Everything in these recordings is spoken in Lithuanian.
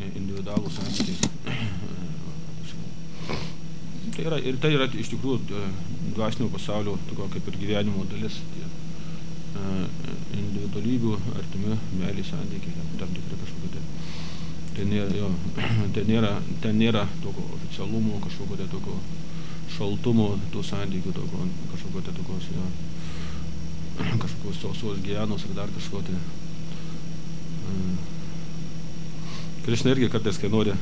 individualų santykiai. Tai yra iš tikrųjų dvasinio pasaulio tokio kaip ir gyvenimo dalis. Individualybių, artimi, meilės santykiai, tam tikrai kažkokie. Ten nėra tokio oficialumo, kažkokio tokio šaltumo, tų santykių, kažkokio kažkokios sausos gyvenos ar dar kažkokio. Krišna irgi kartais, kai nori,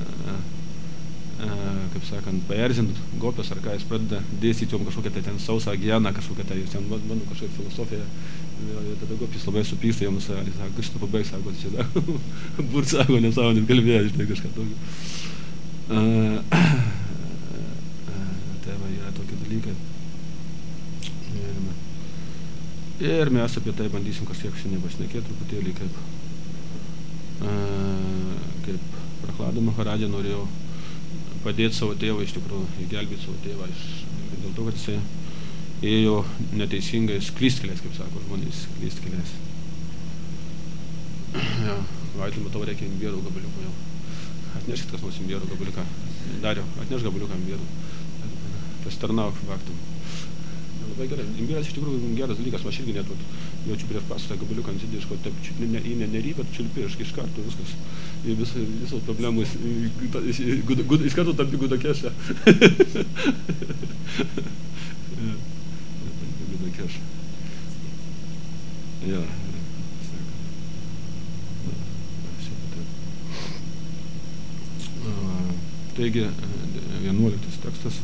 kaip sakant, paerzint gopės ar ką, jis pradeda dėstyti jom kažkokią ten sausą gyveną, kažkokią ten bandų kažkokią filosofiją. Ir tada gopės labai supyksta joms, jis sako, Krišna pabaig, sako, čia da, burt sako, nesąmonė, kalbėjo, žinai, kažką tokio. Tai va, yra tokie dalykai. Ir mes apie tai bandysim kažkiek šiandien pašnekėti truputėlį, kaip Prahlada Maharadža norėjo padėti savo tėvą, iš tikrųjų, įgelbėti savo tėvą, dėl to, kad jisai ėjo neteisingais klystkeliais, kaip sako žmonės, klystkeliais. Ja, Vaidu, matau, reikia imbierų gabaliuko jau. Atneškit kas nors imbierų gabaliuką. Dariau, atneš gabaliuką imbierų. Pasitarnauk faktum. Labai gerai. Imbieras iš tikrųjų geras dalykas, aš irgi net jaučiu prieš pasą gabaliuką ant sėdėško, taip nery, bet čiulpi, iš karto viskas. Visos problemos iš karto tampi gudakešą. Gudakešą. Ja. Taigi, 11 tekstas.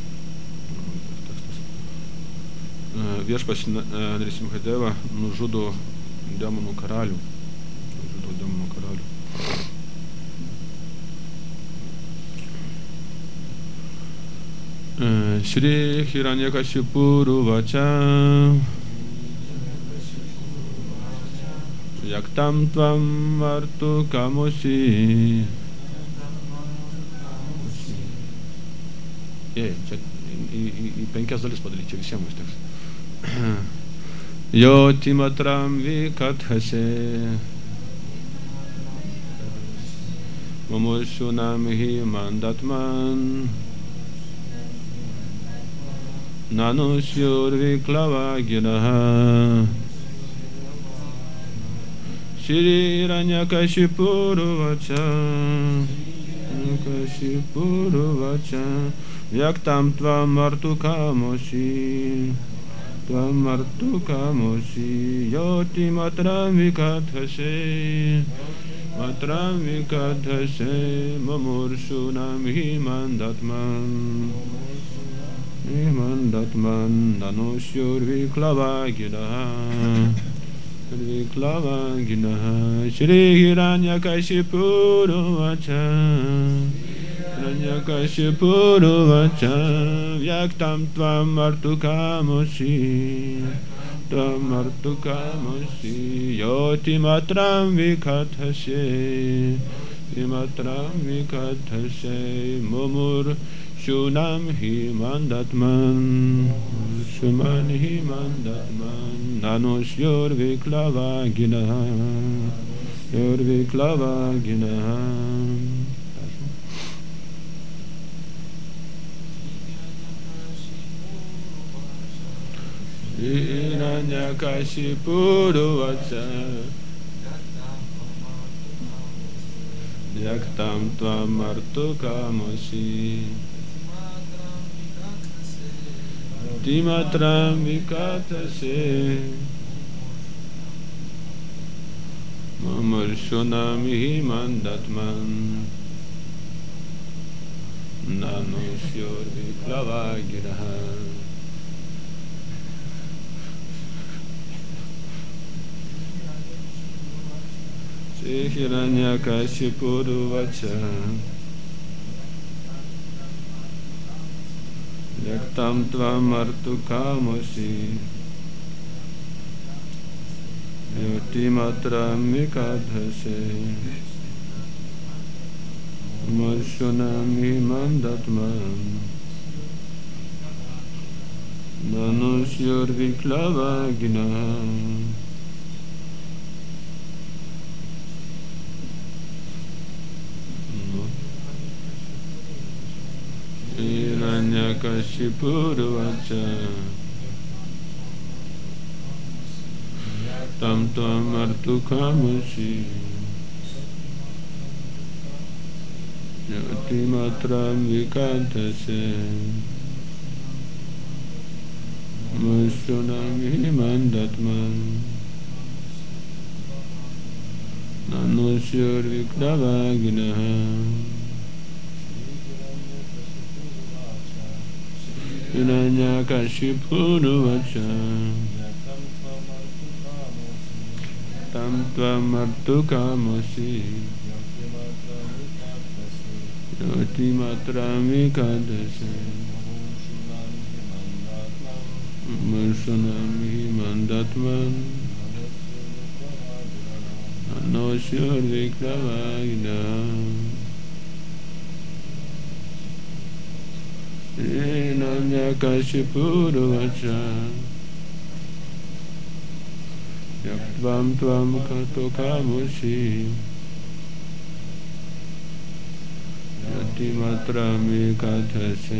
Viešpats Nrisimhadeva nužudo demonų karalių. Shri Hiranyakashipu Vacha Yaktam Tvam Vartu Kamosi. Čia į 5 dalis padaryti, čia visiems teks. Yoti matram vikathase Mamushunam hi mandatman Nanusyur viklava giraha Shri Hiranyakashipu Vacha Yaktam Tvam Vartu Kamosi Tvamartu kamosi yoti matram vikathase mamurshunam himandatman nanusyur viklava ginaha Shri Hiranyakashipu Vacha Yaktam Tvam Vartu Kamosi Yoti Matram Vikathase Mumur Shunam Himandatman Nanusyur Viklava Ginaha Hiranyakashipu Vacha Yaktam Tvam Vartu Kamosi Timatram Vikathase Mamurshunam Himandatman Nanusyur Viklava Giraha Hiranyakashipu Vacha Yaktam Tvam Vartu Kamosi Yoti Matram Vikathase Mamurshunam Himandatman Nanusyur Viklava Ginaha Hiranyakashipuruvacha Tam tvam artukamusi Yotimatram vikantase Mushunami mandatman Nanusyur viknavaginaha Hiranyakashipuruvacha Tam tvam artukamusi Yotimatram vikantase Mushunami mandatman Nanusyur viknavaginaha Hiranyakashipuruvacha Yaktvam tvam katokamusi Yatimatram vikantase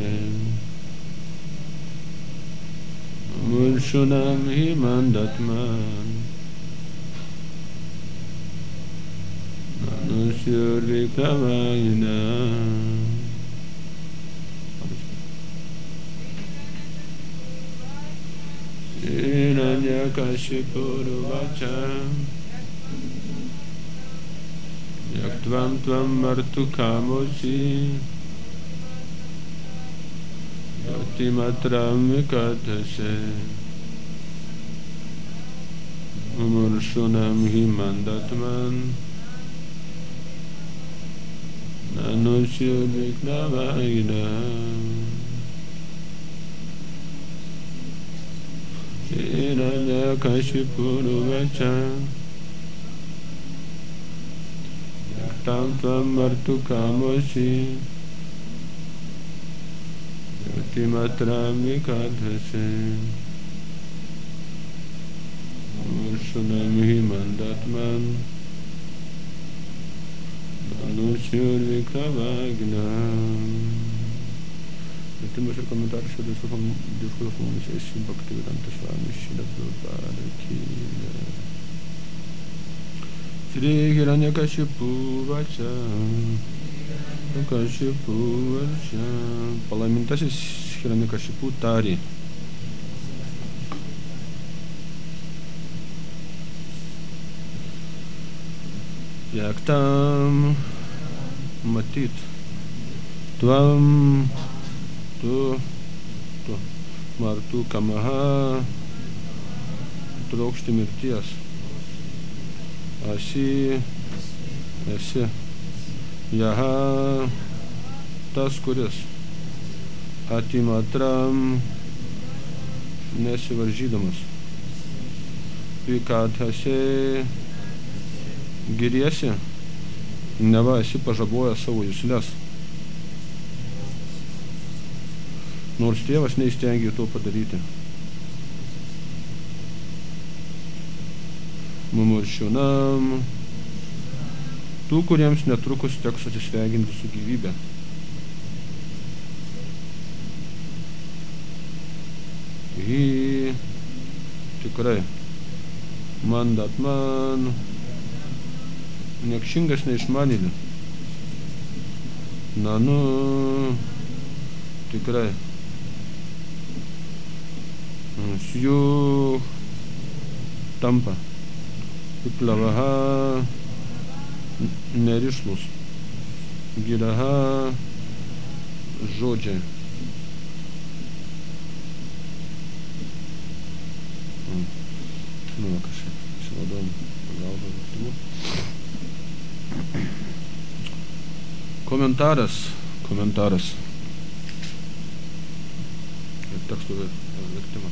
Mushunami mandatman Nanusyur viknavaginaha Hiranyakashipuruvacha Yaktvam tvam artukamusi Yotimatram vikantase Mushunami mandatman Nanusyur viknavaginaha Hiranyakashipuruvacha Yaktam tvam artukamusi Yotimatram vikantase Mushunami mandatman Nanusyur viknavaginaha. Vertimas ir komentaras šio diskurso sesijų Bhaktivedanta Swami Śrīla Prabhupada ki Shri Hiranyakashipuvacha Palaimintasis Hiranyakashipu tarė Yaktam matyt Tvam Tu Martu Kamaha trokšti mirties Esi Jaha tas kuris Atimatram nesivaržydamas Vikathase giriesi neva esi pažabojęs savo jusles nors tėvas neįstengė to padaryti. Mumuršionam, tų, kuriems netrukus teks atsisveikinti su gyvybe. Hi, tikrai, mandatman, niekšingas neišmanėlė. Nanu, tikrai. Jų tampa Viplavaha nerišlus Giraha žodžiai kažkaip išsivaduojam pagalbą vertimu. Komentaras ir tekstų vertimas.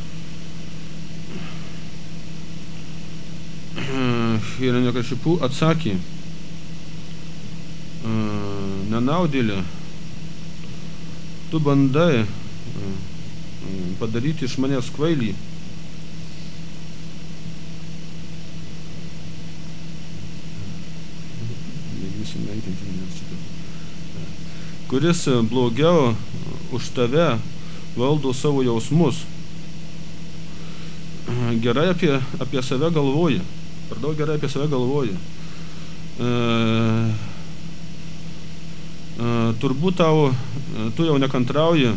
Hiranyakashipu atsakė, nenaudėlė, tu bandai padaryti iš manęs kvailį. Kuris blogiau už tave valdo savo jausmus. Gerai apie save galvoji. Per daug gerai apie save galvoji. Turbūt tu jau nekantrauji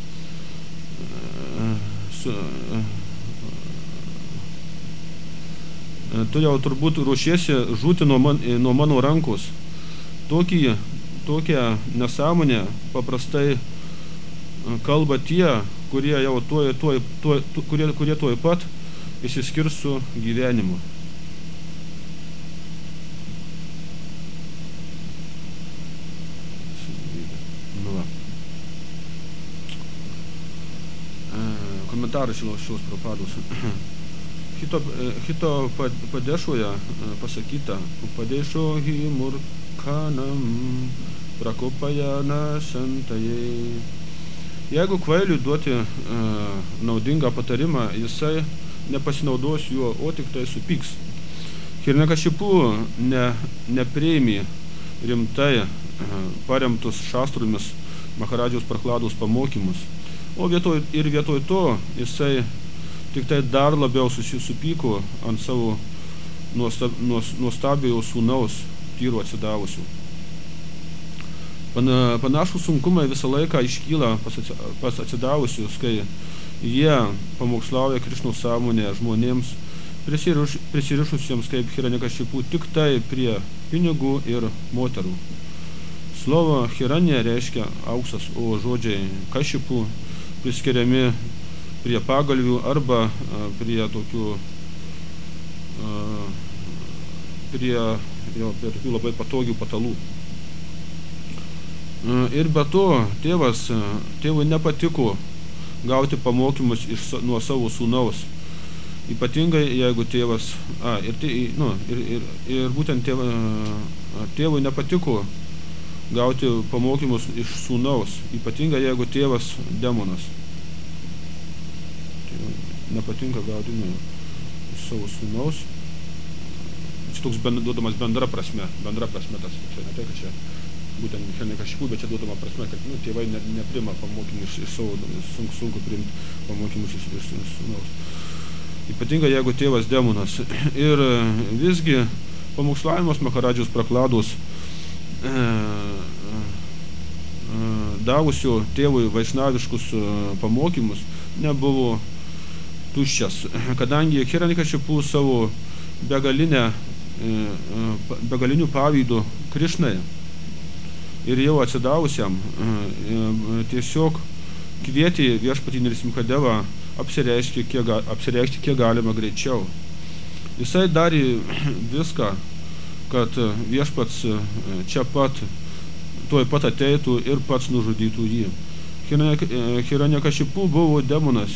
tu jau turbūt ruošiesi žūti nuo mano rankos. Tokią nesąmonę paprastai kalba tie, kurie jau kurie tuoj pat išsiskirs su gyvenimu. Komentaras šios propados. Hito padešoje pasakyta, padešo hi murkanam prakopajana santajai. Jeigu kvailiui duoti naudingą patarimą, jisai nepasinaudos juo, o tik tai supyks. Hiranyakashipu nepriėmė rimtai paremtus šastromis Maharadžos Prahlados pamokymus, o vietoj to jisai tik tai dar labiau susipyko ant savo nuostabiojo sūnaus tyru atsidavusių. Panašų sunkumai visą laiką iškyla pas atsidavusius, kai jie pamokslauja Krišnos sąmonę žmonėms, prisirišusiems kaip Hiranyakashipu tik tai prie pinigų ir moterų. Slovo Hiranya reiškia auksas, o žodžiai Kashipu priskiriami prie pagalvių arba prie tokių tokių labai patogių patalų. Ir be to, tėvui nepatiko gauti pamokymus nuo savo sūnaus. Ypatingai, jeigu tėvas, ir būtent tėvui nepatiko gauti pamokymus iš sūnaus, ypatingai, jeigu tėvas demonas. Nepatinka gauti iš savo sūnaus. Čia toks duodamas bendra prasme tas. Čia ne tai, kad čia būtent Hiranyakashipu, bet čia duodama prasme, kad tėvai neprima pamokymus iš savo, sunku priimti pamokymus iš sūnaus. Ypatingai, jeigu tėvas demonas. Ir visgi pamokslavimas Maharadžos Prahlados davusio tėvui vaishnaviškus pamokymus nebuvo tuščias, kadangi Hiranyakashipu savo begalinių pavydų Krišnai ir jau atsidavusiam tiesiog kvietė viešpatį Nrisimhadevą apsireikšti kiek galima greičiau. Jisai darė viską, kad viešpats čia pat tuoj pat ateitų ir pats nužudytų jį. Hiranyakashipu buvo demonas,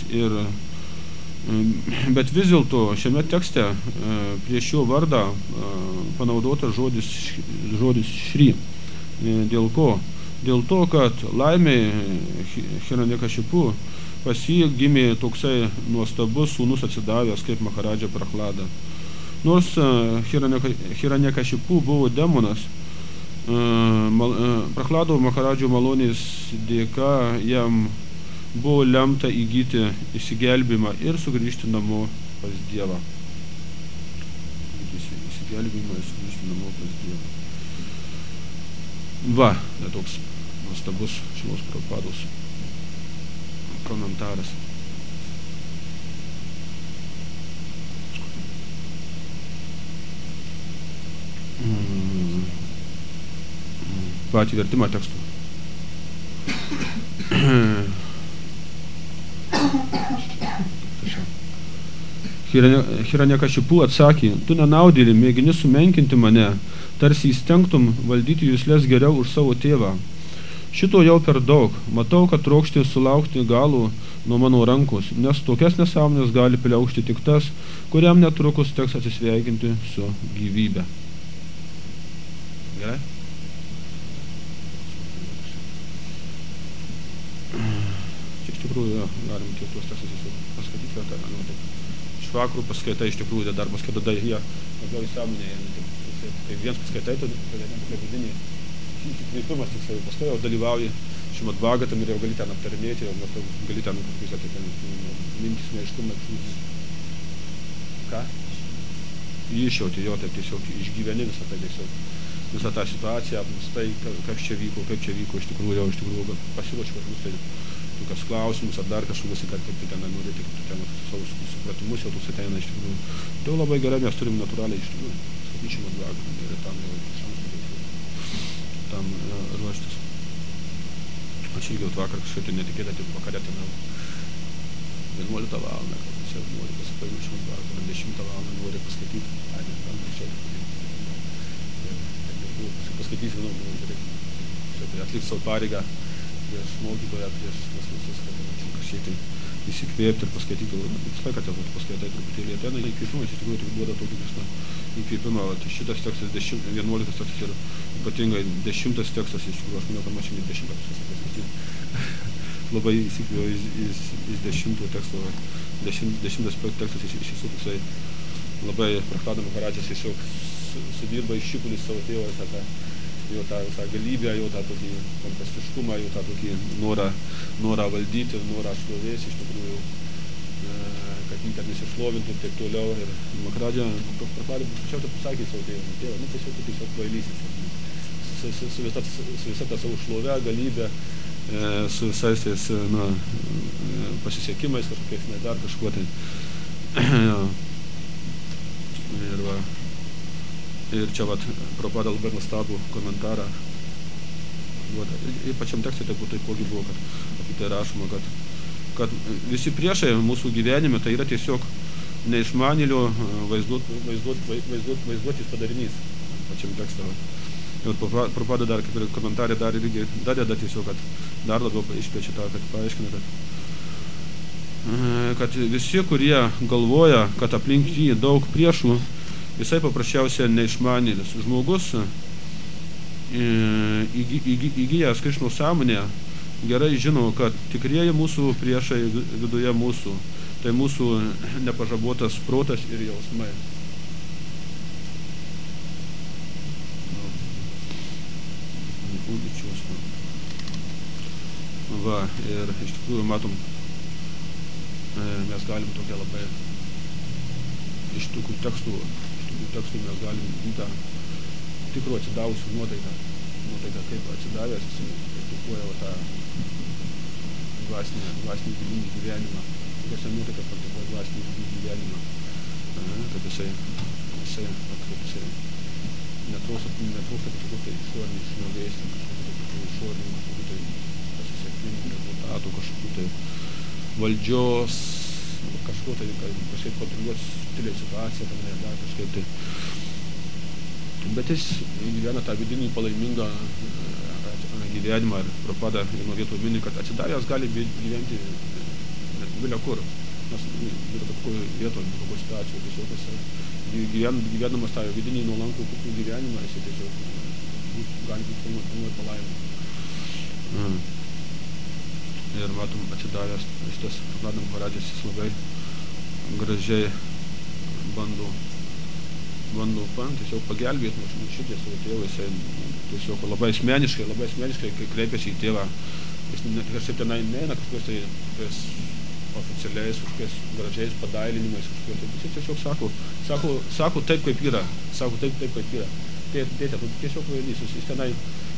bet vis dėlto šiame tekste prie šio vardą panaudota žodis Šri. Dėl ko? Dėl to, kad laimė Hiranyakashipu pas jį gimė toksai nuostabus sūnus atsidavęs kaip Maharadža Prahlada. Nors Hiranyakashipu buvo demonas, Prahlado Maharadžio malonės dėka jam buvo lemta įgyti išsigelbimą ir sugrįžti namo pas Dievą. Išsigelbimą ir sugrįžti namo pas Dievą. Va, toks nuostabus šios Prabhupados komentaras. Patį vertimą tekstų. Hiranyakashipu atsakė, tu nenaudėlį, mėgini sumenkinti mane, tarsi įstengtum valdyti juslės geriau už savo tėvą. Šito jau per daug, matau, kad trokšti sulaukti galų nuo mano rankos, nes tokias nesąmonės gali pliaukšti tik tas, kuriam netrukus teks atsisveikinti su gyvybe. Gerai? Čia iš tikrųjų galim tuos tekstus paskaityti, iš vakarų paskaitai iš tikrųjų darbas, kada jie labiau į sąmonę, tai viens paskaitai, tai vidinį įkvėpimas, paskui jau dalyvauji Šimad Bhagavatam ir jau gali ten aptarinėti, jau gali ten kažkokius ten mintis neiškumą. Ką? Išjauti jo, taip tiesiog išgyveni visą tai tiesiog. Visą tą situaciją, apmąstai, kaip čia vyko, iš tikrųjų pasiruoši kažkokius tai tokios klausimus, ar dar kažkokius, kaip tu ten norėti, kaip tu ten savo supratimus jau toks ateina iš tikrųjų. Tai labai gerai, mes turim natūraliai iš tikrųjų, skaityčiam atvaką ir tam jau tam ruoštis. Aš irgi vakar kažkaip tai netikėtai, taip vakarė ten 11 valandą, kad nori pasipaimti atvaką, 10 valandą nori paskaityti, tam paskaityti, atlikti savo pareigą prieš mokytoją, prieš visus, kad kažkiek tai įsikvėpti ir paskaityti. Visą laiką ten paskaitai truputėlį ten įkvėpimą, iš tikrųjų tai duoda tokį Krishna įkvėpimą. Šitas tekstas, 11 tekstas ir ypatingai 10 tekstas, iš tikrųjų aš manau, kad man šiandien 10 paskaityti. Labai įsikvėjau iš 10 teksto, 10 tekstas iš visų toksai labai Prahlada Maharadžas tiesiog sudirba iš šipulis savo tėvą, jo tą visą galybę, jo tą tokį fantastiškumą, jo tą tokį norą valdyti, norą šlovės iš tikrųjų, kad jį ten nesišlovintų ir taip toliau. Ir Maharadža Prahlada pačiausiai pasakė savo tėvą, tiesiog kvailys, su visa ta savo šlovė, galybė, su visais tais pasisekimais kažkokiais, dar kažkuo tai. Ir čia Prabhupada labai nuostabų komentarą. Ir pačiam tekste taipogi buvo, kad apie tai rašoma, kad visi priešai mūsų gyvenime tai yra tiesiog neišmanėlio vaizduotės padarinys. Pačiam tekste. Ir Prabhupada dar, kaip ir komentarė, dar irgi dadeda tiesiog, kad dar labiau išplečia tą, kad paaiškina, kad visi, kurie galvoja, kad aplink jį daug priešų, visai paprasčiausia neišmanėlis. Žmogus įgyjęs Krišnos sąmonę gerai žino, kad tikrieji mūsų priešai viduje mūsų, tai mūsų nepažabotas protas ir jausmai. Ir iš tikrųjų matom, mes galim tokia labai iš tokių tekstų mes galim tą tikrų atsidavusių nuotaiką, kaip atsidavęs, praktikuoja tą dvasinį gilinį gyvenimą, tokiose nuotaikas praktikuoja dvasinį gilinį gyvenimą, kad jisai netrūksta kažkokių tai išorinių šlovės, kažkokių tai išorinių pasisekimų, rezultatų, kažkokių tai valdžios, kažko tai kažkaip kontroliuoti stiliai situaciją, dar kažkaip tai. Bet jis gyvena tą vidinį palaimingą gyvenimą ir Prabhupada nuo vietų mini, kad atsidavęs gali gyventi vilia kur. Nes yra tokių vietų, tokių situacijų, tiesiog jis gyvenamas tą vidinį nuolankų kuklų gyvenimą, jis tiesiog gali būti pilnuoti palaimą. Ir matom, atsidavęs šitas Prahlada Maharadžas, jis labai gražiai bando tiesiog pagelbėti nuo širdies savo tėvą, jisai tiesiog labai asmeniškai, kai kreipiasi į tėvą, jis kažkaip tenai neina kažkokios oficialiais, kažkokiais gražiais padailinimais, jis tiesiog sako taip, kaip yra, tėtė, tiesiog kvailys, jis tenai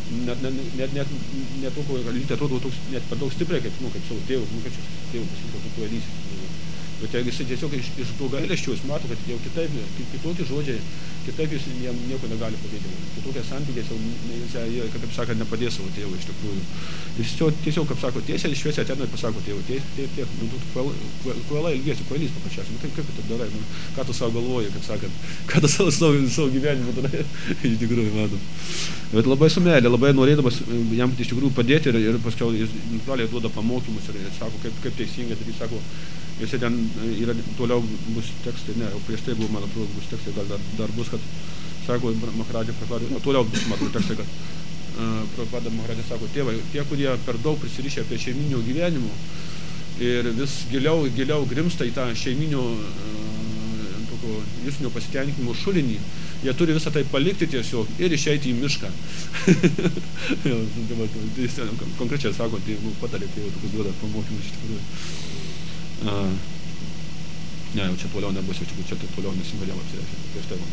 net atrodo net per daug stipriai, kaip savo tėvų, kaip tėvų pasakyti, kvailys. Bet jeigu jis tiesiog iš to gailesčio, jis mato, kad jau kitokie žodžiai, kitaip jis jam nieko negali padėti. Kitokie santykiai jau, kaip sakant, nepadės savo tėvui iš tikrųjų. Jis tiesiog, kaip sako, tiesiai šviesiai ateina ir pasako tėvui, kvailai ilgiesi, kvailys paprasčiausiai, kaip tu darai, ką tu savo galvoji, kaip sakant, ką tu savo gyvenimą darai, iš tikrųjų matom. Bet labai su meilė, labai norėdamas jam iš tikrųjų padėti ir paskiau jis natūraliai duoda pamokymus ir sako, kaip teisingai, tai sako, jisai ten yra, toliau bus tekstai, ne, jau prieš tai buvo, man atrodo, bus tekstai, gal dar bus, kad, sako, Maharadža Prahlada, toliau bus, matau, tekstai, kad Prabhupada Maharadža sako, tėvai, tie, kurie per daug prisirišę prie šeiminio gyvenimo ir vis giliau grimsta į tą šeiminio tokio juslinio pasitenkinimo šulinį, jie turi visą tai palikti tiesiog ir išeiti į mišką. Jis konkrečiai sako, tai patarė, tai jau tokius duoda pamokymus iš tikrųjų. Ne, jau čia toliau nebus, jau čia tai toliau nesimgalėjau apsireiškia, prieš tai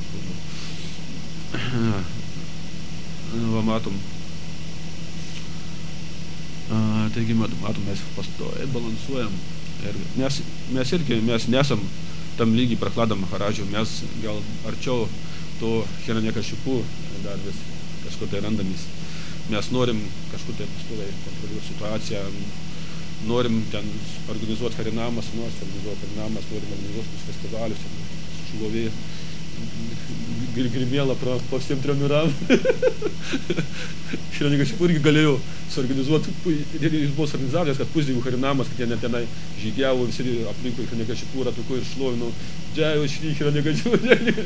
va matom. Taigi matom, mes pastoviai balansuojam. Ir mes nesam tam lygiai Prahlada Maharadžio, mes gal arčiau to Hiranyakashipu dar vis kažkur tai randamės. Mes norim kažkur tai pastoviai kontroliuoti situaciją, norim ten organizuoti harinamas, norim organizuoti festivalius, šlovė grimėlą po visiem 3 miram. Hiranyakashipu irgi galėjo suorganizuoti, jis buvo suorganizavęs, kad pusdievių harinamas, kad jie net tenai žygiavo, visi aplinkui Hiranyakashipu ratuku ir šlovino Džiajo Šri Hiranyakashipu.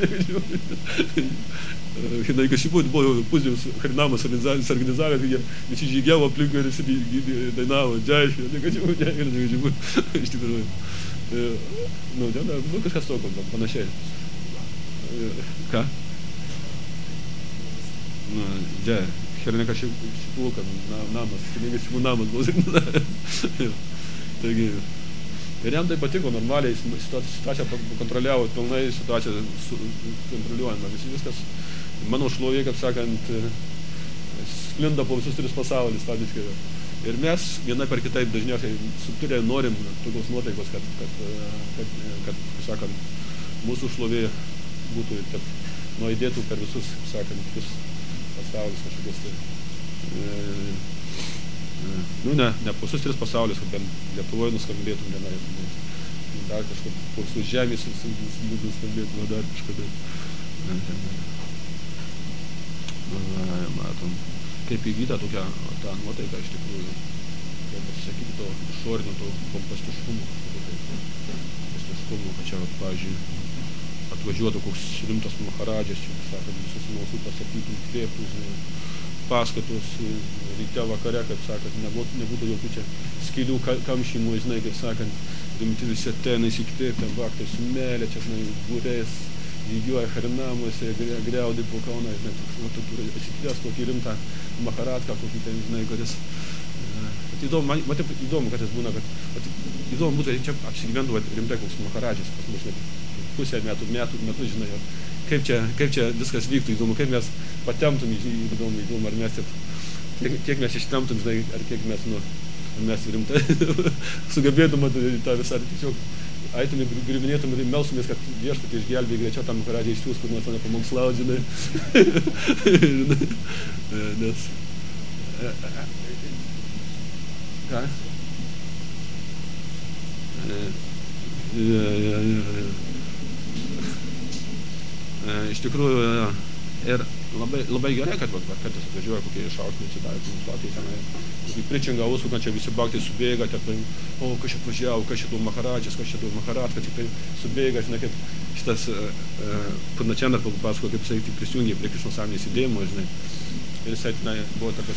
Hiranyakashipu buvo pusdievių harinamas suorganizavęs, kad jie visi žygiavo aplinkui ir visi dainavo Džiajo Hiranyakashipu. Iš tikrųjų. Nu, kažkas tokio, panašiai. Ką? Nu, Džiajo Hiranyakashipu namas, Hiranyakashipu namas buvo. Taigi, ir jam tai patiko, normaliai situaciją kontroliavo, pilnai situaciją kontroliuojama. Viskas, mano šlovė, kaip sakant, sklinda po visus 3 pasaulis, faktiškai. Ir mes vienai per kitaip dažniausiai subtiliai norim tokios nuotaikos, kad sakant, mūsų šlovė būtų nuaidėtų per visus, sakant, visus pasaulis kažkokios tai. Ne po visus 3 pasaulis, kad bent Lietuvoje nuskambėtų vienai. Dar kažkur po visus žemės nuskambėtų, dar kažkada. Matom, kaip įgyta tokia ta nuotaika iš tikrųjų, kaip pasisakyti to išorinio, to pompastiškumo, kad čia, pavyzdžiui, atvažiuotų koks rimtas Maharadžas, čia, sakant, visus nausų pasakytų, įkvėptų, paskatos, ryte vakare, kaip sakant, nebūtų jokių čia skylių kamšymų, žinai, kaip sakant, rimti visi ateina įsikvėpti, baktai su meilė, čia, žinai, būrės, žygiuoja harinamuose, griaudai po Kauną, žinai, įsikvės tokį rimtą Maharadką, kokį ten, žinai, kuris. Įdomu, kad jis būna, kad įdomu būtų, čia apsigyventų rimtai koks Maharadžas, pas mus, žinai, pusę metų, žinai, kaip čia viskas vyktų, įdomu, kaip mes patemtum, įdomu, ar mes kiek mes ištemtum, žinai, ar kiek mes rimtai sugebėtum tą visą, ar tiesiog eitum ir griuvinėtum ir melstumės, kad viešpatį išgelbėj greičiau tam Maharadžiai išsiųs, kur nors mane pamokslaut, žinai. Nes... Ką? Iš tikrųjų, ir labai gerai, kad kartais atvažiuoja kokie iš Aušvico, tai tenai kokį pričingą užsukančią, visi baktai subėga, o kas čia atvažiavo, kas čia du Maharadžas, kas čia du Maharadka, tik tai subėga, žinai, kaip šitas Purnačendra pasako, kaip jisai prisijungė prie Krišnosavnės judėjimo, žinai, ir jisai tenai buvo tarp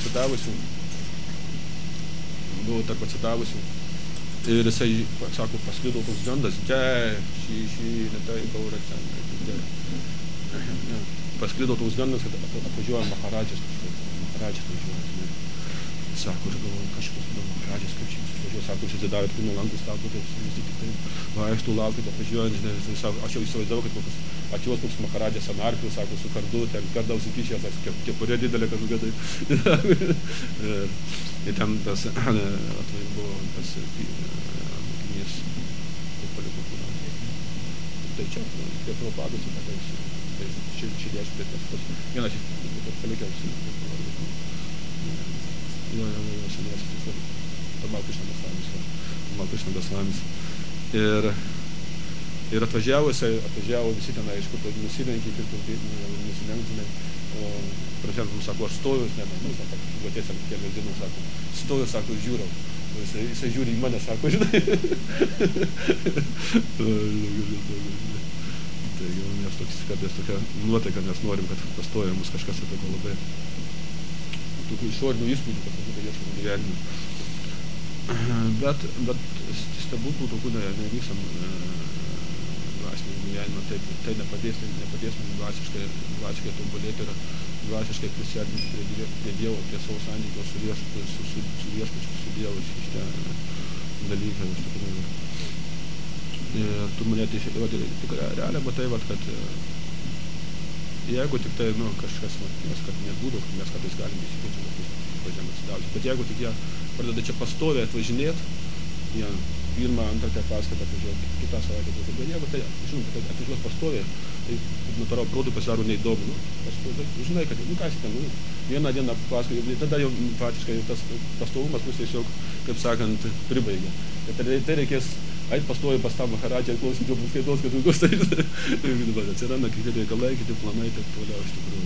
atsitavusių, ir jisai, sako, pasklido toks gandas, šį, netai, gaurą, pasklido toks gandas, kad atvažiuoja Maharadžas, atvažiuoja, sako, ir galvoju, kažkas Maharadžas, kaip čia jis atvažiuoja, sako, jis atidavė kūno lankus, sako, visi kitaip, vaikštų laukit, atvažiuojant, žinai, sako, aš jau įsivaizdavau, kad atėjos koks Maharadžas ant arklio, sako, su kardu, ten kardą užsikišęs, kepurė didelė kažkokia tai. Ir ten tas, buvo tas mokinys, kaip paliko kūną. Tai čia, prie propados, tai širdieš prie tas, vienas iš palikęs, senės, Malkrišna Beslamis. Ir atvažiavo visi tenai, iš kur tai nusilenkė, o Pražėm, sako, aš stoju, tiesiam kelias dienų, sako, stoju, sako, žiūrau. Jisai žiūri į mane, sako, žinai. Taigi, mes kartais tokia nuotaika, nes norim, kad pastoja mus kažkas tokio labai tokių išorinių įspūdžių, kad tokių ieškome gyvenimų. Bet stebuklų tokių nevyksam. dvasinį gyvenimą, tai nepadės mums dvasiškai tobulėti ir dvasiškai prisiartinti prie Dievo, prie savo santykio su viešpačiu, su Dievu, šitie dalykai, iš tikrųjų. Ir tu mane tik realiai matai, kad jeigu tik tai, kažkas, kad nebūtų, mes kartais galime įsitikėti, važiuojame atsidauti, bet jeigu tik jie pradeda čia pastoviai atvažinėti, jie pirmą, antrą paskaitą atvažiuoja, kitą savaitę, bet jeigu tai, žinom, kad atvažiuos pastoviai, tai natūraliai produktui pasidaro neįdomu, žinai, kad, ką esi ten, vieną dieną paskui, tada jau faktiškai tas pastovumas mus tiesiog, kaip sakant, pribaigia. Tai reikės eit pastoviai pas tą Maharadžą, klausyti jo paskaitos, kad daugiau tai atsiranda kiti reikalai, kiti planai, taip toliau, iš tikrųjų.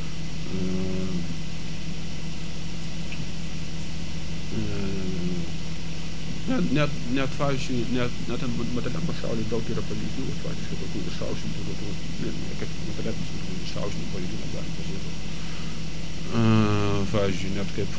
Net pavyzdžiui, net materialiam pasaulyje daug yra pavyzdžių, faktiškai tokių išaušintų, kaip materialiam išaušintų pavyzdžių negali pažiūrėti. Pavyzdžiui, net kaip,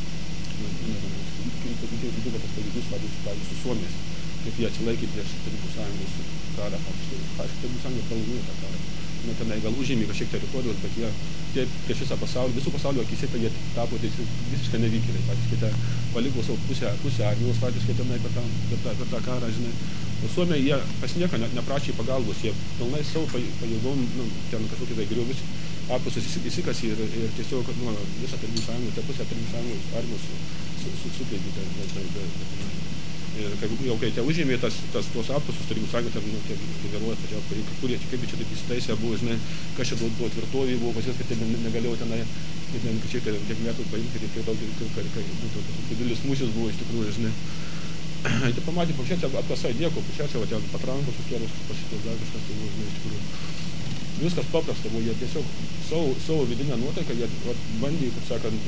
tas pavyzdys, pavyzdžiui, su Suomijos, kaip jie atsilaikė prieš Tarybų Sąjungos karą, faktiškai Tarybų Sąjunga pralaimėjo tą karą. Tenai gal užėmė kažkiek teritorijos, bet jie prieš visą pasaulį, visų pasaulio akyse, tai jie tapo visiškai nevykėliai. Faktiškai paliko savo pusę armijos, faktiškai tenai per tą karą, žinai. O Suomiai, jie pas nieką neprašė pagalbos, jie pilnai savo pajėgom, ten kažkokie tai griovius apkasus įsikasė ir tiesiog visą Tarybų Sąjungos, tą pusę Tarybų Sąjungos armijos suplėgė. Ir kai tie užėmė tuos apkasus, Tarybų Sąjungą, ten generuoja atvažiavo, kurie kaip čia taip įsitaisė buvo, žinai, kas čia buvo tvirtovė, buvo pas jas, kad negalėjau tenai, kiek metų paimti, kad būtų didelis mūšis buvo iš tikrųjų, žinai. Tai pamatė, paprasčiausiai apkasai nieko, paprasčiausiai ten patrankos sukėlus, pasitos dar kažkas tai buvo, žinai, iš tikrųjų. Viskas paprasta buvo, jie tiesiog savo vidinę nuotaiką, jie bandė, kaip sakant,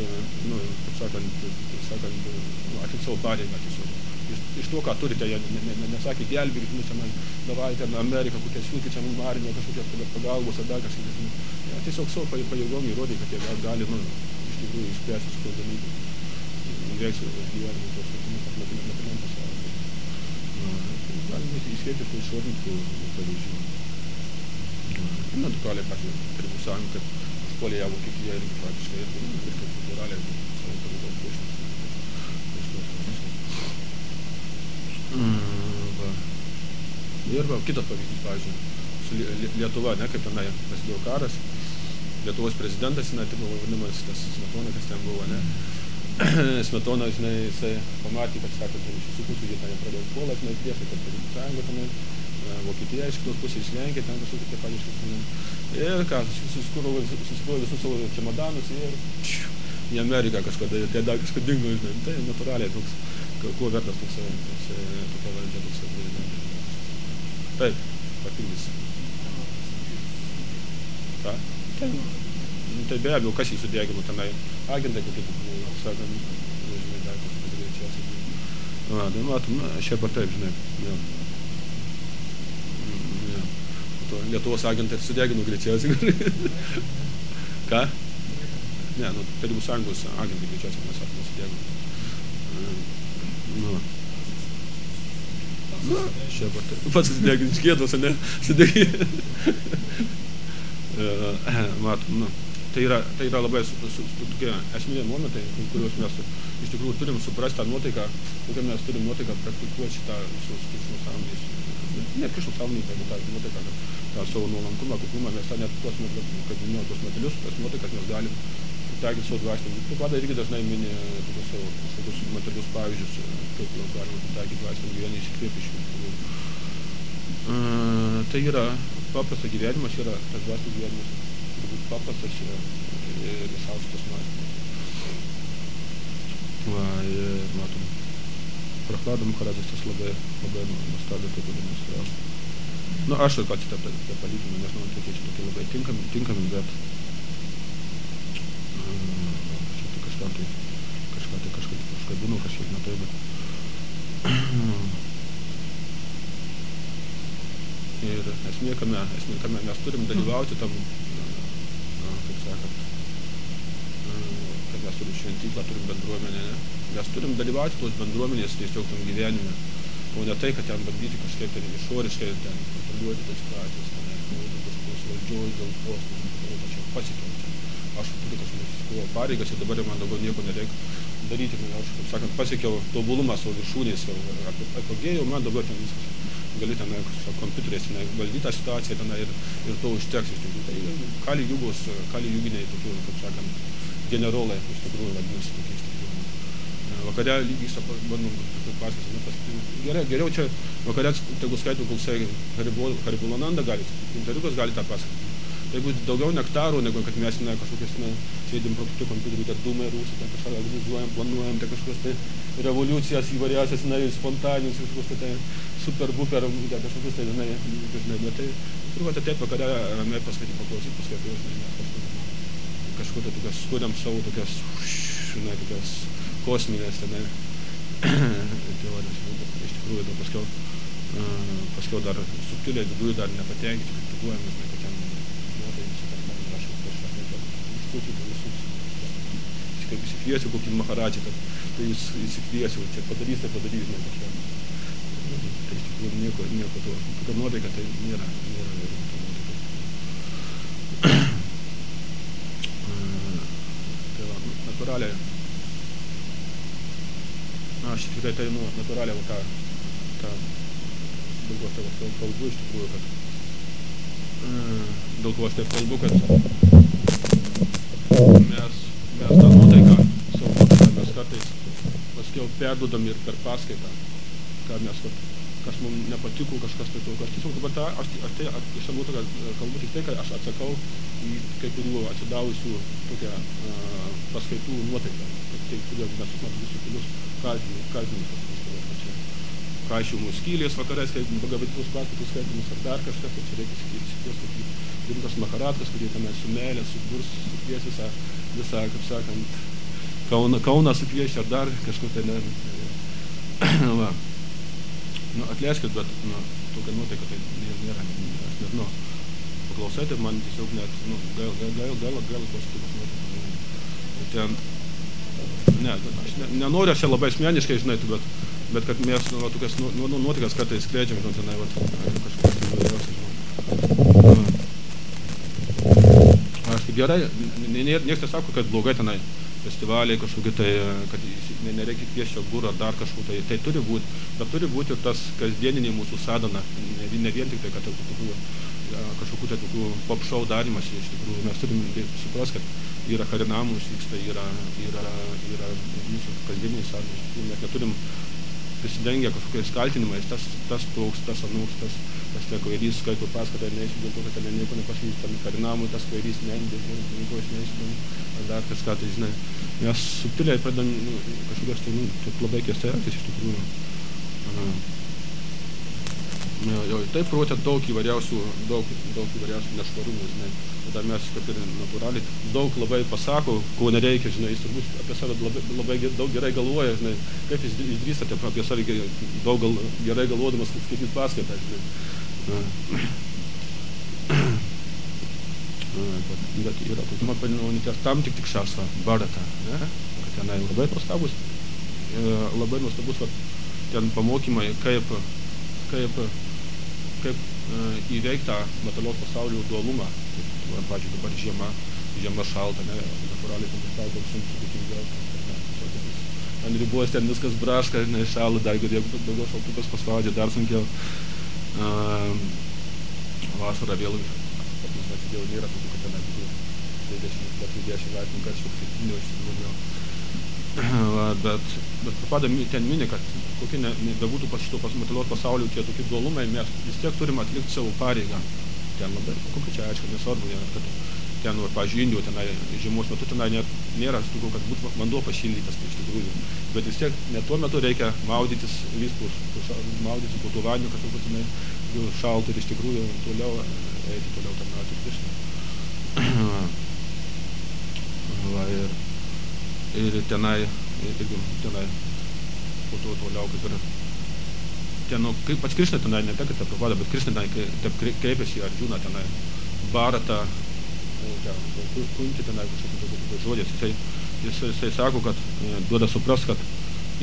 atlikti savo pareigą tiesiog. Iš to, ką turite, jie nesakė gelbėkit mus, davai ten Ameriką, kokią siūlkit čia mums armiją, kažkokią pagalbos ar dar kažkokią. Jie tiesiog savo pajėgom įrodė, kad jie gali, iš tikrųjų, išspręsti su tos dalykus. Veikti gyvenimą tos materialiam pasaulyje. Galime įskėti iš išvardinti pavyzdžių. Natūraliai, pavyzdžiui, Tarybų Sąjunga, kad užpuolė ją Vokietija irgi faktiškai ir kad natūraliai savo pavyzdžių priešinasi. Ir kitas pavyzdys, pavyzdžiui, su Lietuva, kaip tenai prasidėjo karas, Lietuvos prezidentas, tai buvo vadinamas tas Smetona, kas ten buvo, Smetona, jisai pamatė, kad sako, iš visų pusių jie ten pradėjo puolą, priešai, kad Tarybų Sąjunga tenai, Vokietija iš kitos pusės Lenkija, ten kažkokie tie pavyzdžiai tenai. Ir ką, susikrojo visus savo čemodanus ir į Ameriką kažkada, tai dar kažkada dingo, žinai, tai natūraliai toks. Kuo vertas tokia valdžia, toks prezidentas. Taip, papildys. Ką? Tai be abejo, kas jį sudegino tenai? Agentai kokie, sakant, žinai, dar kažkokie greičiausiai. Tai matom, šiaip ar taip, žinai. Lietuvos agentai ir sudegino greičiausiai. Ką? Ne, Tarybų Sąjungos agentai greičiausiai mes sakome sudegino. Šiaip ar taip. Pats sudegin iš gėdos, ne? Sudegin. Matom, tai yra labai tokie esminiai momentai, kuriuos mes iš tikrųjų turim suprasti tą nuotaiką, kokią mes turim nuotaiką praktikuoti šitą visus Krishnos sąmonės. Ne Krishnos sąmonės, bet tą nuotaiką, tą savo nuolankumą, kuklumą, mes tą net tuos, kaip minėjau, tuos materialius, tas nuotaikas mes galim taikyti savo dvasinį. Tu padai irgi dažnai mini tokius savo kažkokius materialius pavyzdžius, kaip juos galima taikyti dvasinį gyvenimą įsikvėpti iš jų. Tai yra paprastas gyvenimas, yra tas dvasinis gyvenimas, turbūt paprastas ir išaukštas mąstymas. Ir matom, Prahlada Maharajus tas labai nuostabiai taip demonstravo. Aš ir patį tą palyginimą, nežinau, tokie čia tokie labai tinkami, bet kažkaip užkabinau, kažkiek netai, bet ir esmė kame mes turim dalyvauti tam, kaip sakant, kad mes turim šventyklą, turim bendruomenę, mes turim dalyvauti tos bendruomenės tiesiog tam gyvenime o ne tai, kad ten bandyti kažkaip ten išoriškai ten kontroliuoti tas situacijas, kažkokios valdžios dėl postų, aš jau pasiekiau čia. Aš turiu kažkokios pareigas ir dabar man daugiau nieko nereikia daryti. Aš, kaip sakant, pasiekiau tobulumą savo viršūnės, apogėjau, man dabar ten viskas. Gali ten kompiuteriais valdyti tą situaciją ten ir to užteks iš tikrųjų. Tai Kali Juginiai tokių, kaip sakant, generolai iš tikrųjų vadinasi tokie iš tikrųjų. Vakare lygiai bandom pasakyti. Geriau čia vakare tegu skaitų koksai Haribulananda gali, interviukas gali tą pasakyti. Jeigu daugiau nektarų, negu kad mes kažkokias sėdim pro kitų kompiuterių, ten dūmai rūsų, ten kažką organizuojam, planuojam, ten kažkokios tai revoliucijas įvairiausias, spontaninius, kažkokios tai super-buper, kažkokius tai, bet tai turbūt ateit vakare ramiai paskaityti, paklausyti, paskaityti, mes kažkur tai tokias skuriam savo tokias kosminės teorijas, iš tikrųjų, paskiau dar subtiliai viduje dar nepatenkinti, kritikuojam, kad ten kaip įsikviesiu kokį Maharadžį, tai jūs įsikviesiu, čia padarys, žinai, kažką. Tai iš tikrųjų nieko to. Tokia nuotaika tai nėra Tai va, natūraliai. Aš tikrai tai natūraliai tą dėl ko aš tai kalbu iš tikrųjų, kad mes tą nuotaiką, savo nuotaiką mes kartais paskiau perduodam ir per paskaitą, kas mums nepatiko, kažkas tai to. Aš tiesiog dabar aš savo nuotaiką kalbu tik tai, kad aš atsakau į kai kurių atsidavusių tokią paskaitų nuotaiką. Tai kodėl mes sumatom visų kelius kaltinimus. Kaišiumų skylės vakarais, kai bagavitus paskaitus skaitimus ar dar kažkas, tai čia reikia įsikviesti rimtas Maharadkas, kurie tenai su meilė, sukvies visą, kaip sakant, Kauną sukviesti ar dar kažko tai ne. Va. Atleiskit, bet tokia nuotaika tai nėra. Aš net, paklausai, tai man tiesiog net, gaila tos tokios nuotaikos. Ten, aš nenoriu aš čia labai asmeniškai, žinai, bet kad mes tokias nuotaikas kartais skleidžiam, tenai, kažkas tai įvairiausiai, žinai. Aš tai gerai, niekas nesako, kad blogai tenai festivaliai kažkokie tai, kad nereikia kviesti būrą ar dar kažko, tai turi būti, bet turi būti ir tas kasdieninė mūsų sadana, ne vien tik tai, kad kažkokių tai tokių pop show darymas, iš tikrųjų, mes turim suprast, kad yra harinamus vyksta, yra mūsų kasdieninis sadana, iš tikrųjų, mes neturim prisidengę kažkokiais kaltinimais, tas toks, tas anūks, tas kvailys, skaito paskatą ir neįsiu, dėl to, kad ten nieko nepasakys, tam karinamui tas kvailys neįdė, nieko aš neįsiu, ar dar kažką, tai žinai. Mes subtiliai pradam kažkokios tai labai keistai elgtis iš tikrųjų. Taip protė daug įvairiausių nešvarumų, žinai. Tada mes, kaip ir natūraliai, daug labai pasako, ko nereikia, žinai, jis turbūt apie save labai daug gerai galvoja, žinai, kaip jis išdrįstate apie save daug gerai galvodamas, kaip skaityti paskaitą, žinai. Bet yra tokia paninaunytės tam tik šarsa, Bharata, kad tenai labai nuostabus, ten pamokymai, kaip įveikti tą materialaus pasaulio dualumą. Pavyzdžiui, dabar žiema šalta, natūraliai ten sunku sudėtingiau. Ant ribos ten viskas braška, šalta, dar jeigu daugiau šaltukas paspaudžia, dar sunkiau. Vasara vėl, jau nėra tokių, kad ten būtų 20 laipsnių karščio, kaip iš tikrųjų. Bet Prabhupada ten mini, kad kokie nebebūtų pas šito materialaus pasaulio tie tokie dualumai, mes vis tiek turim atlikti savo pareigą. Ten labai konkrečiai aišku, nesvarbu, kad ten, pavyzdžiui, Indijoje tenai žiemos metu tenai nėra, kad būtų vanduo pašildytas, iš tikrųjų. Bet vis tiek net tuo metu reikia maudytis maudytis po tuo vandeniu kažkokiu tenai šaltų ir iš tikrųjų eiti toliau tarnauti Krišną. Ir tenai po to toliau kaip ir ten, kaip pats Krišna tenai, ne tai, kad Prabhupada, bet Krišna tenai taip kreipėsi į Arjuna tenai, Bharata, Kunti tenai kažkokiu žodžiais, jisai sako, kad duoda suprast, kad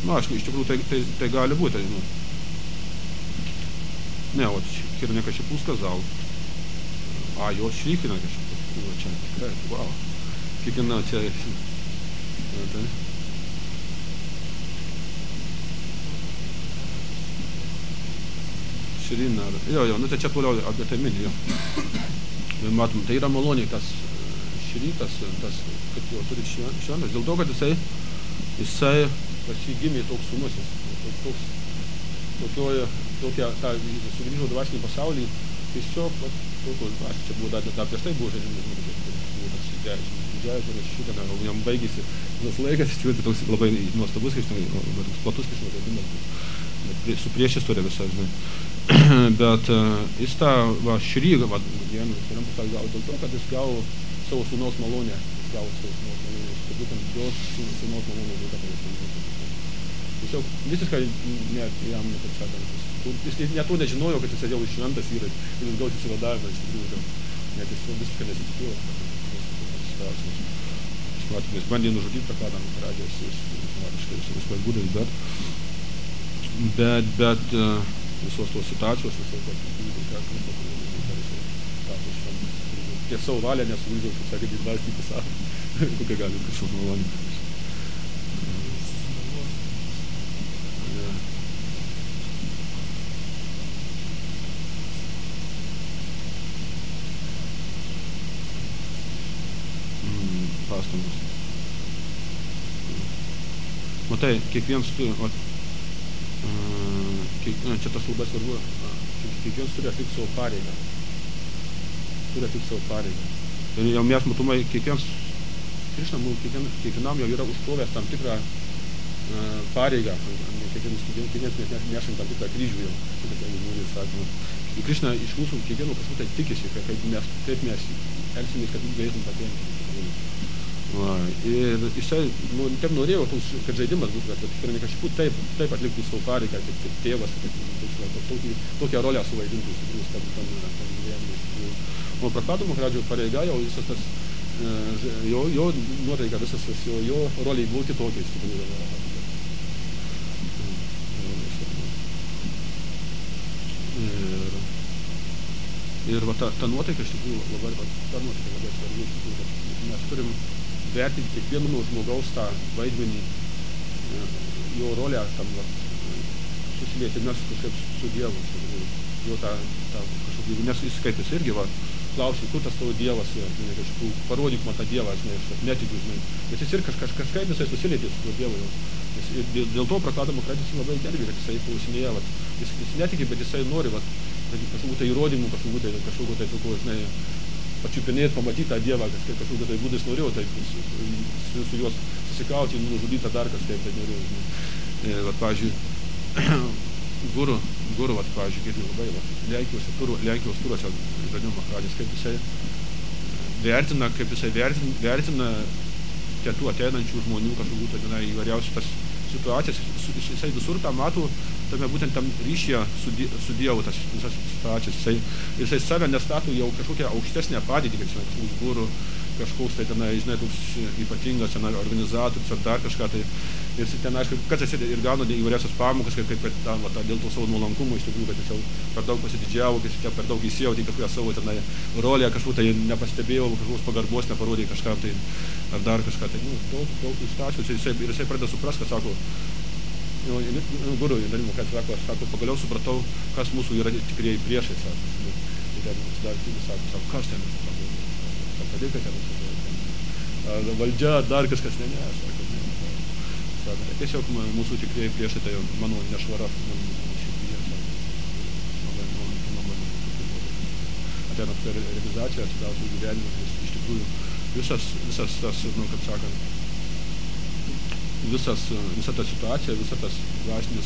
Nu, aišku, iš tikrųjų tai gali būti. Ну. Не, от Хірняка Щепу сказав. А, його ще Хірняка Щепу сказав. Вау. Тільки на це... Širina. Jo, nu tai čia toliau apie tai mini, jo. Matom, tai yra maloniai tas širytas, tas, kad jo turi šventas, dėl to, kad jisai pas jį gimė toks sūnus, tokia, ta sugrįžo dvasinį pasaulį, tiesiog, aš čia buvo dar prieš tai buvo žaidimas, buvo tas didžiajas, ir šitą, jam baigėsi tas laikas, iš tikrųjų, toks labai nuostabus, platus žaidimas, su priešistorė visa, žinai. Bet jis tą šrygą gyvenimą gavo dėl to, kad jis gavo savo sūnaus malonę. Jis gavo savo sūnaus malonę. Tai būtent jos sūnaus malonę buvo tiesiog visiškai jam taip sakant. Jis net to nežinojo, kad jis jau šventas yra ir jis gaus įsivadavimą iš tikrųjų. Net jis visiškai nesitikėjo. Jis bandė nužudyti tą karą, radęs visais būdais, bet visos tos situacijos, tiek savo valią nesuvažiau, kaip sakė, įdvastyti savo, kokią gali kažkoks malonį. Pastangos. Matai, kiekvienas turi, čia tas labai svarbu, kiekvienas turi atlikti savo pareigą. Ir jau mes matomai, kiekvienas, Krišna, kiekvienam jau yra užkrovęs tam tikrą pareigą, kiekvienas nešam tam tikrą kryžių jau, Krišna iš mūsų kiekvieno kažko tai tikisi, kaip mes elgsimės, kad galėtum patenkinti. Ir jisai, taip norėjo, kad žaidimas būtų, kad Hірняka Щепу taip atliktų savo pareigą, kaip tėvas, tokią rolę suvaidintų, tam gyvenime. O Prahladų Maharadžo pareiga jau visas tas, jo nuotaika, visas tas, jo roliai buvo kitokia, iš tikrųjų. Ir ta nuotaika, iš tikrųjų, ta nuotaika labai svarbi, iš tikrųjų, kad mes turim vertinti kiekvieno žmogaus tą vaidmenį, jo rolę tam susilietimas kažkaip su Dievu, jo tą kažkokį, nes jis kaip jis irgi klausė, kur tas tavo Dievas, parodyk man tą Dievą, aš netikiu, bet jis ir kažkaip jisai susilietė su Dievu. Dėl to Prahladų Maharadžas labai gerbė, kad jisai klausinėja, jis netiki, bet jisai nori kažkokių tai įrodymų, kažkokių tai tokio, pačiupinėti, pamatyti tą Dievą, kažkokiu tai būdais norėjau, tai su juos susikauti, nužudyti dar kažkaip, tai norėjau. Pavyzdžiui, guru, pavyzdžiui, kaip labai, Lenkijos turuose, Hірняka Maharadžas, kaip jisai vertina tų ateinančių žmonių kažkokių tai įvairiausių tas situacijas, jisai visur tą mato, tame būtent tam ryšyje su Dievu tas visas situacijas. Jisai save nestato jau kažkokią aukštesnę padėtį, kaip kažkoks guru, kažkoks tai tenai, žinai, toks ypatingas organizatorius ar dar kažką tai. Ir ten, aišku, kad jis ir gauna įvairiausias pamokas, kaip dėl to savo nuolankumo, iš tikrųjų, kad jis jau per daug pasididžiavo, kad jis per daug įsijautė į kažkokią savo tenai rolę, kažkokią tai nepastebėjo, kažkokios pagarbos neparodė kažkam tai ar dar kažką tai. Daug situacijų ir jisai pradeda suprast, kad sako, guru, kad sako, pagaliau supratau, kas mūsų yra tikrieji priešai, sako. Ir ten sako, kas ten, sako, padėka ten, valdžia, dar kažkas, ne, sako. Tiesiog mūsų tikrieji priešai, tai mano nešvara, mano širdyje, ateinat per realizaciją, atsidavusių gyvenimą, iš tikrųjų visas tas, kaip sakant, visa ta situacija, visa tas dvasinis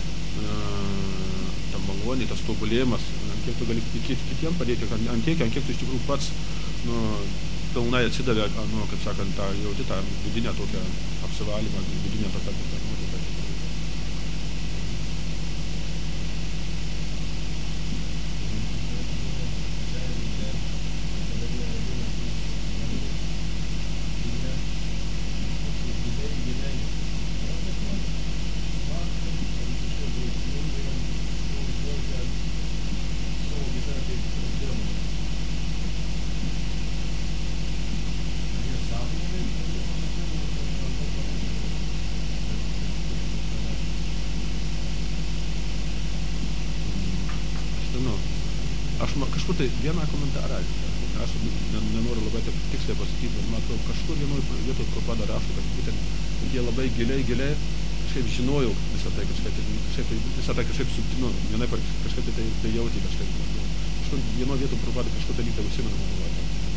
ta malonė, tas tobulėjimas, ant kiek tu gali kitiem padėti, ant kiek tu iš tikrųjų pats pilnai atsidavė, kaip sakant, jauti tą vidinę tokią apsivalymą, vidinę tokią nuotaiką. aš kažkur tai vieną komentarą, aš nenoriu labai taip tiksliai pasakyti, bet man atrodo, kažkur vienoje vietoje Prabhupada rašo, kad būtent jie labai giliai kažkaip žinojau visą tai kažkaip subtinu, vienai kažkaip tai jauti kažkaip. Kažkur vienoje vietoje Prabhupada kažkur tai lyg tai užsimena.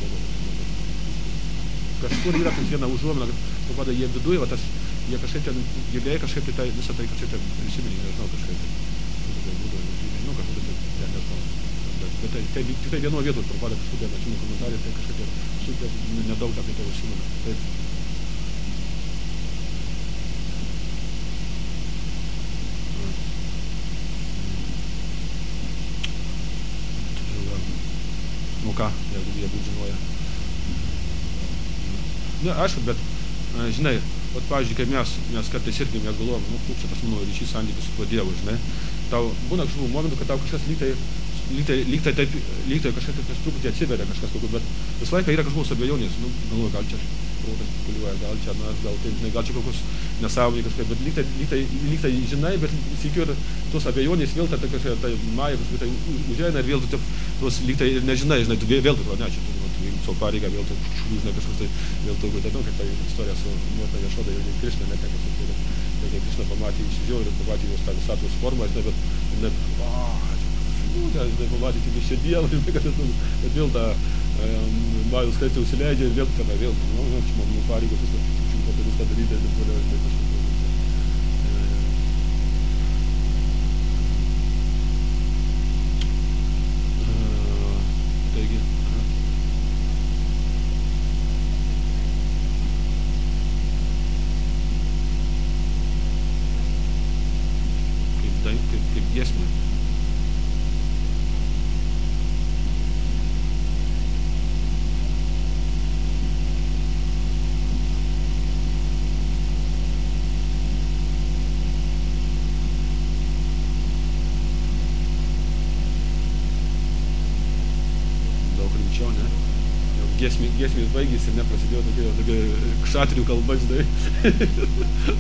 Kažkur yra tas viena užuomina, kad Prabhupada jie viduje, jie kažkaip ten giliai kažkaip tai visą tai kažkaip ten prisiminė, nežinau kažkaip tai. Nežinau, kažkaip tai nežinau. Bet tai vienoje vietoje Prabhupada kažkur tai atsimenu komentarį, tai kažkaip nedaug apie tai užsimena. Taip. Nu ką, jeigu jie būtų žinoja. Ne, aišku, bet, žinai, pavyzdžiui, kai mes kartais irgi mes galvojam, koks čia tas mano ryšys santykis su tuo Dievu, žinai, tau būna kažkokių momentų, kad tau kažkas lyg tai kažkas truputį atsiveria kažkas tokio, bet visą laiką yra kažkokios abejonės, galvoju, gal čia protas kuliuoja, gal čia, gal čia kokios nesąmonė kažkaip, bet lyg tai žinai, bet sykiu ir tos abejonės vėl tai kažkaip, tai maja kažkaip tai užeina ir vėl tu tos lyg tai ir nežinai, žinai, tu vėl tu, ne, čia tu savo pareigą, vėl tu, žinai, kažkas tai, vėl tu, tai kaip ta istorija su Motina Jašoda ir Krišna, ne, kai Krišna pamatė išsižiau ir pamatė jos tą visatos formą, žinai, bet žinai, pamatė tik iš čia Dievą, žinai, kad vėl tą Majus Kristė užsileidžia ir vėl tenai, vėl, čia man pareigos viską daryti, ir toliau, žinai, kažkas. Taigi, kaip giesmė. Daug rimčiau, ne? Jau giesmės baigėsi ir neprasidėjo tokia kšatrių kalba, žinai.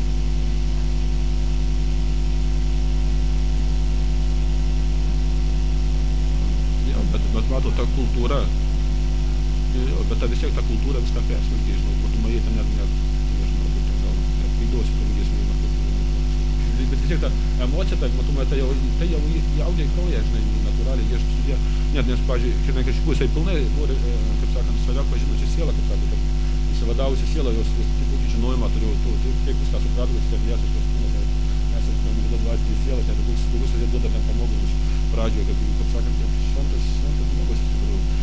Bet mato, ta kultūra, bet vis tiek ta kultūra viską persmelkė, žinau, matomai ten nežinau, kaip ten gal, neapvaiduosi tom giesmėm, bet vis tiek ta emocija, matomai, tai jau įaugė į kraują, žinai, natūraliai, jie, net, nes, pavyzdžiui, žinai, kažkaip jisai pilnai, kaip sakant, save pažinusi sielą, kaip sakant, įsivadavusi sielą, jos tokį žinojimą turėjo, kaip viską suprato, kad ten jas iš tos kūnos, esant ten dvasinį sielą, ten koks jie duoda ten pamokymus pradžioje, kaip sakant, šventas žmogus iš tikrųjų.